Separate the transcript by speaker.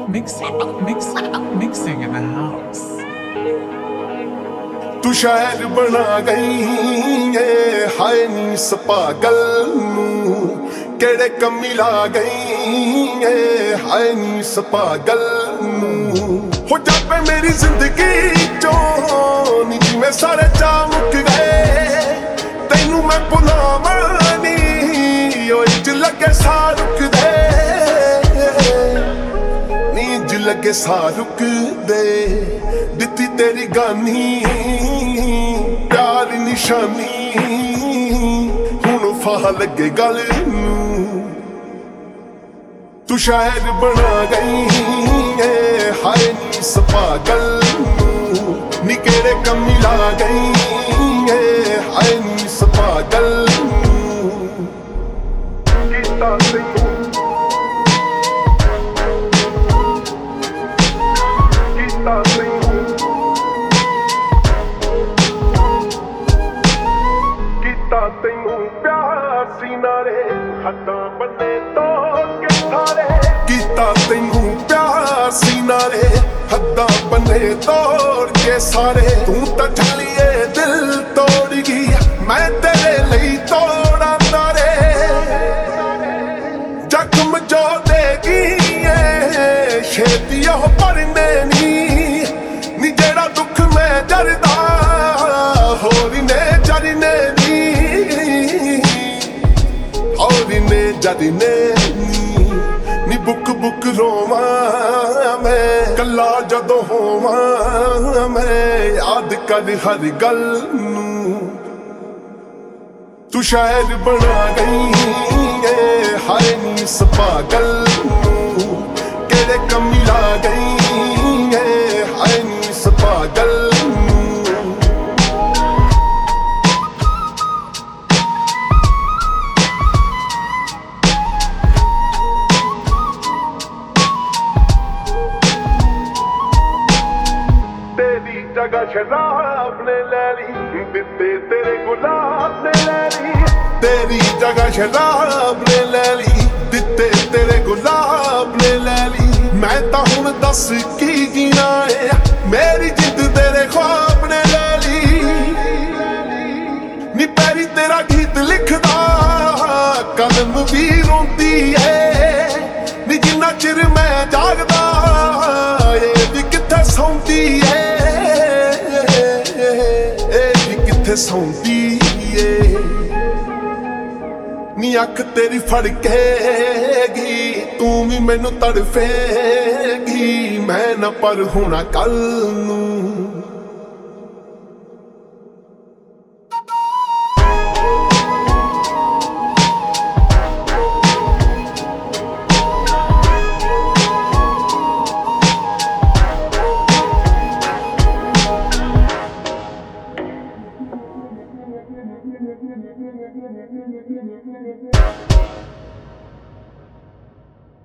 Speaker 1: mixing in the house.
Speaker 2: तू शायर बना गई है हाय नी सपागल नू केड़े कमी ला गई है हाय नी सपागल नू हो जापे मेरी जिंदगी चों नी जिवें सारे चा मुक गए तैनू मैं भुलावां नी ओ इंज लगे सा रुक दे नी इंज लगे सा रुक दे दित्ती तेरी गानी प्यार निशानी हुण फाह लगे गल नूं तू शायर बना गई है हाय नी सपागल नूं नी केड़े कमी ला गई है हाय नी सपागल नूं कीता तैनूं कीता तैनूं ਤੈਨੂੰ ਪਿਆਰ ਸੀ ਨਾਰੇ ਹੱਥਾਂ ਬੰਨੇ ਤੋੜ ਕੇ ਸਾਰੇ ਕੀਤਾ ਤੈਨੂੰ ਪਿਆਰ ਸੀ ਨਾਰੇ ਹੱਥਾਂ ਬੰਨੇ ਤੋੜ ਕੇ ਸਾਰੇ ਤੂੰ ਤਾਂ ਝੱਲੀਏ ਦਿਲ ਤੋੜ ਗਈ ਮੈਂ ਤੇਰੇ ਲਈ ਤੋੜਾਂ ਤਾਰੇ ਜ਼ਖਮ ਜੋ ਦੇਗੀ ਏ ਛੇਤੀ ਉਹ ਭਰਨੇ ਨੀ ਜਿਹੜਾ ਦੁੱਖ ਮੈਂ ਜਰਦਾ ਹੋਰੀ ਨੇ ਜਰਨੇ जद ने नी बुक बुक रोवा मैं कला जदों होवा मैं याद कर हर गल नूं तू शायर बना गई है हाय नी सपागल नूं केड़े कमी ला गई है हाय नी सपागल जगह शराब ने ले ली दिते तेरे गुलाब ने ले ली तेरी जगह शराब ने ले ली दिते तेरे गुलाब ने ले ली मैं तां हुण दस की जीना है मेरी जिंद तेरे ख्वाब ने ले ली नी पैरी तेरा गीत लिखदा कलम भी रोंदी है नी जिन्ना चिर मैं जागदा ये भी कित्थे सौंदी है सौंदी नी अख तेरी फड़केगी तू भी मैनू तड़फेगी मैं ना पर होना कल नूं